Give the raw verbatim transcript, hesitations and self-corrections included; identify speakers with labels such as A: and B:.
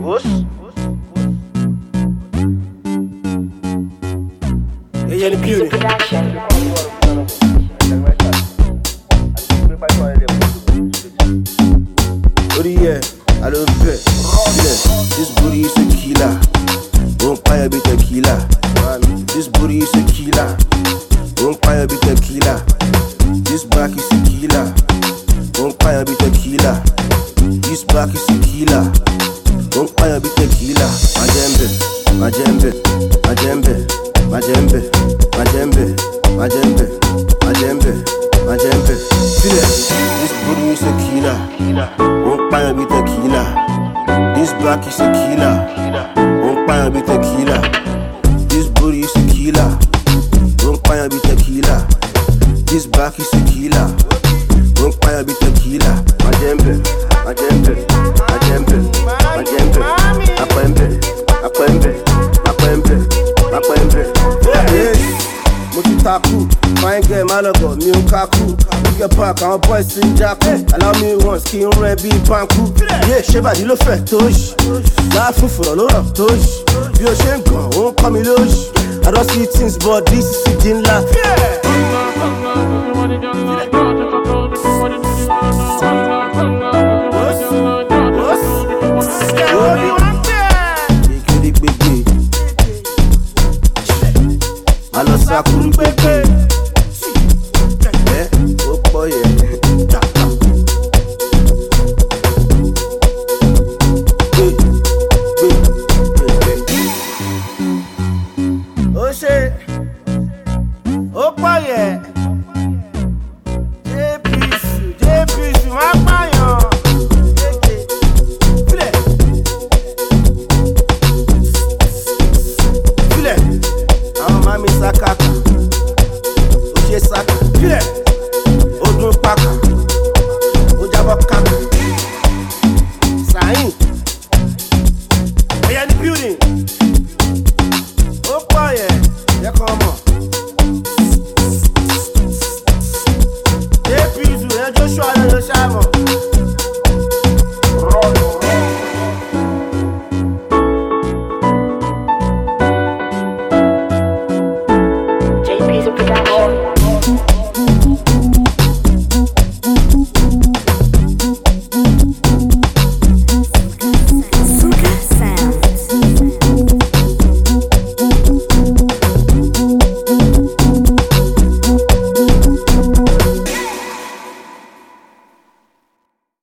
A: Hey, yeah, the beauty. Booty, yeah, I don't bet. This booty is a killer. Won't buy a bit of killer. This booty is a killer. Won't buy a bit of killer. This back is a killer. Won't buy a bit of killer. This back is a killer. Won't buy a bit of killer. My jembe, my jembe, my jembe, my jembe, my jembe, my jembe, my jembe, my jembe. Feel it. This booty is a killer. Won't buy a bit of killer. This back is a killer. Won't buy a bit of killer. This booty is a killer. Won't buy a bit of killer. This back is a killer. Won't buy a bit of killer. My jembe, my jembe, my jembe, my jembe, my jembe, my jembe, my jembe, my jembe. Yes, Mutitaku, fine girl, Malaga, me Kaku. Look your back, our boys in Jaku. Allow me once, skin red, be panku. Yeah, Sheba, you look fat, Tosh. Laughing for a lot of Tosh. You're shame gone, won't come in Losh. I don't see things, but this is it in life.